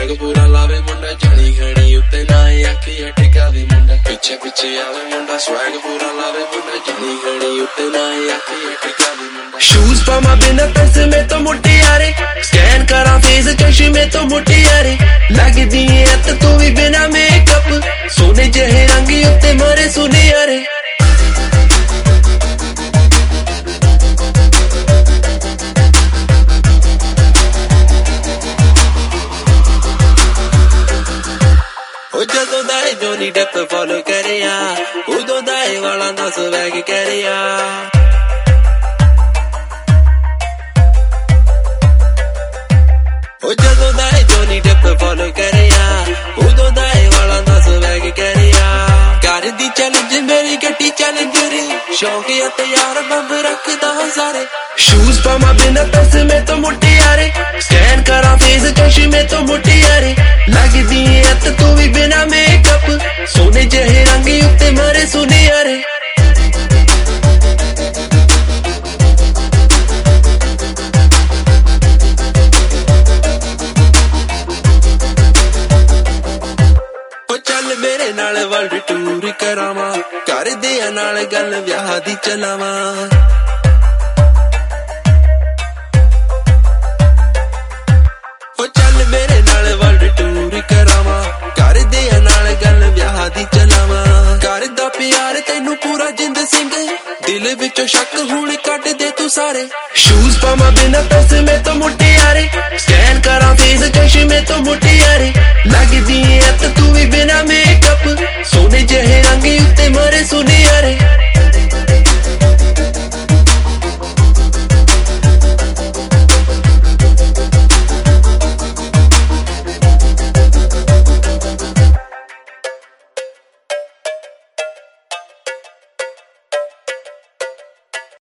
swag pura lave munda jani khani utte na akhi atikavi munda piche piche aave munda swag pura lave munda jani khani utte na akhi atikavi munda shoes pa ma bina paise mein to mutti yaare scan kara face kashi mein to mutti yaare lagdi hai at tu bhi bina makeup sone jahe rang utte mare sune yaare ਜਦੋਂ ਦਾ ਜੋਨੀ ਡੈਪ follow ਕਰਿਆ ਉਦੋਂ ਦਾ ਵਾਲਾਂ ਦਾ swag ਕਰਿਆ ਜਦੋਂ ਦਾ ਜੋਨੀ ਡੈਪ follow ਕਰਿਆ ਉਦੋਂ ਦਾ ਵਾਲਾਂ ਦਾ swag ਕਰਿਆ ਕਰਦੀ ਚੈਲੰਜ ਮੇਰੀ ਗੱਡੀ ਚੈਲੰਜਰ ਸ਼ੌਂਕ ਅਤੇ ਯਾਰ ਬੰਬ ਰੱਖਦਾ ਸਾਰੇ ਸ਼ੂਜ਼ ਪਾਵਾਂ ਬਿਨਾਂ ਪੈਸੇ ਮੈਂ ਤਾਂ ਮੁੱਟੀ ਯਾਰੇ ਸਕੈਨ ਕਰਾਂ ਫੇਸ ਕਸ਼ੀ ਮੈਂ ਤਾਂ ਮੁੱਟੀ ਯਾਰੇ ਲੱਗਦੀ ਐ ਤੇ ਤੂੰ ਵੀ ਬਿਨਾਂ ਮੇਕਅਪ ਸੋਨੇ ਜਿਹੇ ਰੰਗ ਉੱਤੇ ਮਾਰੇ ਸੁਨੇ ਯਾਰੇ ਚੱਲ ਮੇਰੇ ਨਾਲ ਵਰਲਡ ਟੂਰ ਕਰਾਵਾਂ ਕਰਦੇ ਨਾਲ ਗੱਲ ਵਿਆਹ ਦੀ ਚਲਾਵਾਂ ਚੱਲ ਮੇਰੇ ਨਾਲ ਵਰਲਡ ਟੂਰ ਕਰਾਵਾਂ ਕਰਦੇ ਨਾਲ ਗੱਲ ਵਿਆਹ ਦੀ ਚਲਾਵਾਂ ਕਰਦਾ ਪਿਆਰ ਤੈਨੂੰ ਪੂਰਾ ਜਿੰਦ ਸਿੰਘ ਦਿਲ ਵਿੱਚੋਂ ਸ਼ੱਕ ਹੁਣ ਕੱਢ ਦੇ ਤੂੰ ਸਾਰੇ ਸ਼ੂਜ਼ ਪਾਵਾਂ ਬਿਨਾਂ ਪੈਸੇ ਮੈਂ ਤਾਂ ਮੁੱਟੀ ਯਾਰੇ ਸਕੈਨ ਕਰਾਂ ਫੇਸ ਕਸ਼ੀ ਮੈਂ ਤਾਂ ਮੁੱਟੀ ਯਾਰੇ ਲੱਗਦੀ ਐ ਤੇ ਤੂੰ ਵੀ ਬਿਨਾਂ ਮੇਕਅਪ ਸੋਨੇ ਜਿਹੇ ਰੰਗ ਉੱਤੇ ਮਾਰੇ ਸੁਨੇ ਯਾਰੇ